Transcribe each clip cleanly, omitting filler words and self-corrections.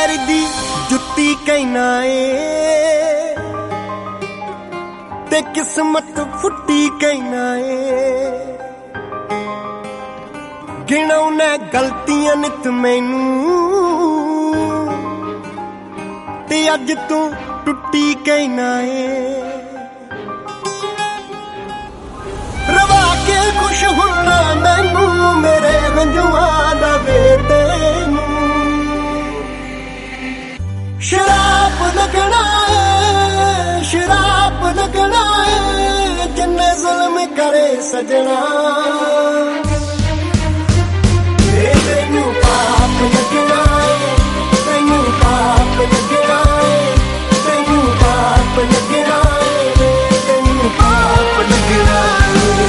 पैर दी जुत्ती कहना ए ते किस्मत फुट्टी कहना ए गिनौने गलतियां नित मैनू ते अज तू टुट्टी कहना ए रवा के खुश होना मैनू मेरे गंजुआं दा बेटे शराब लगना है शराब लगना है जिन्ने जुल्म करे सजना तेनू पाप लगना है तेनू पाप लगना है तेनू पाप लगना है तेनू पाप लगना है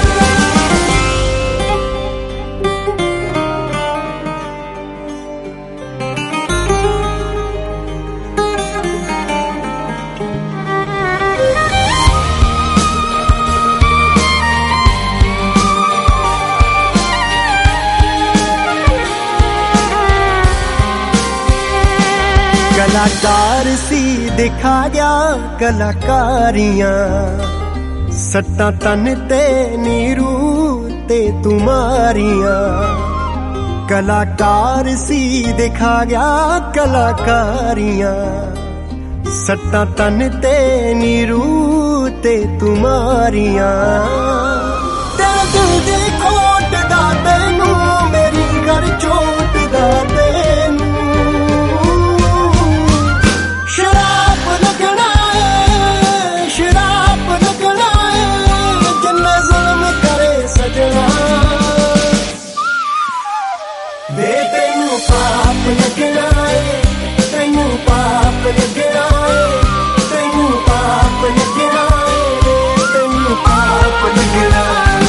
कलाकार सी दिखा गया कलाकारियां सट्टा तन ते नीरू ते तुम्हारियां कलाकार सी दिखा गया कलाकारियां सट्टा तन ते नीरू ते तुम्हारियां तेरे दिल दी खोट दा तैनू मेरी घर चोट दा तैनू तेनू पाप लगना है तेनू पाप लगना है तेनू पाप लगना है तेनू पाप लगना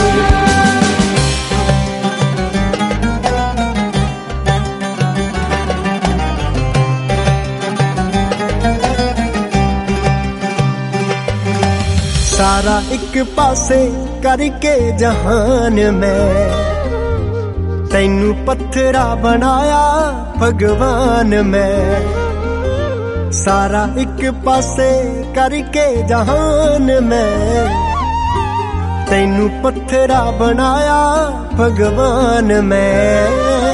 सारा एक पासे करके जहान में तैनू पत्थरा बनाया भगवान मैं सारा एक पासे करके जहान में तैनू पत्थरा बनाया भगवान मैं